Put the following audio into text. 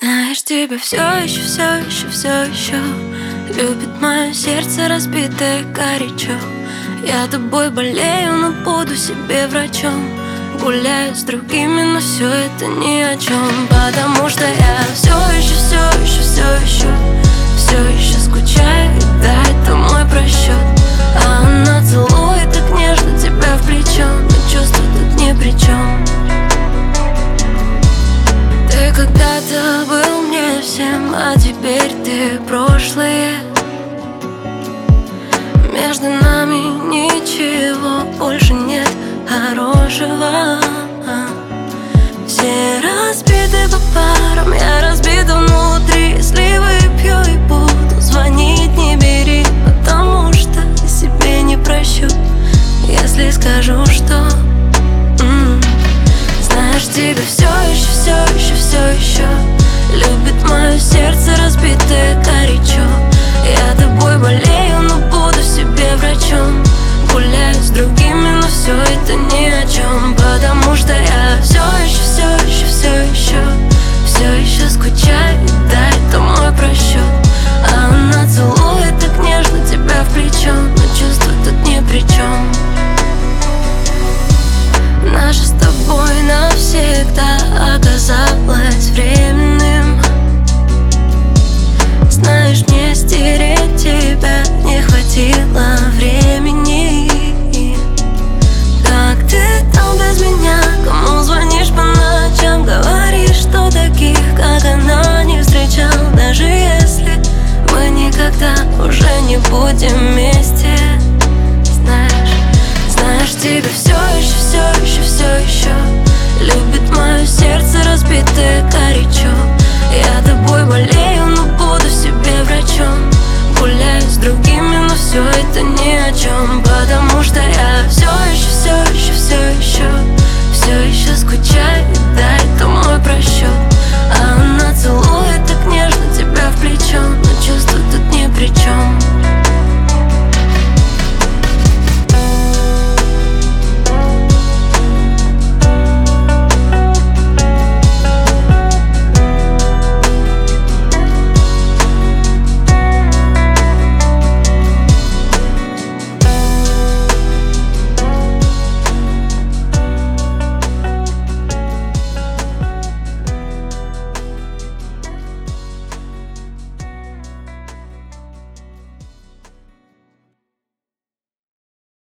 Знаешь, тебя все еще, все еще, все еще любит мое сердце разбитое горячо. Я тобой болею, но буду себе врачом. Гуляю с другими, но все это ни о чем. Потому что я все еще, все еще, все еще, все еще скучаю, да, это мой просчет. А она целует так нежно тебя в плечо, но чувства тут ни при чем. Ты когда-то был мне всем, а теперь ты прошлое. Между нами ничего больше нет хорошего. Все разбиты по парам, я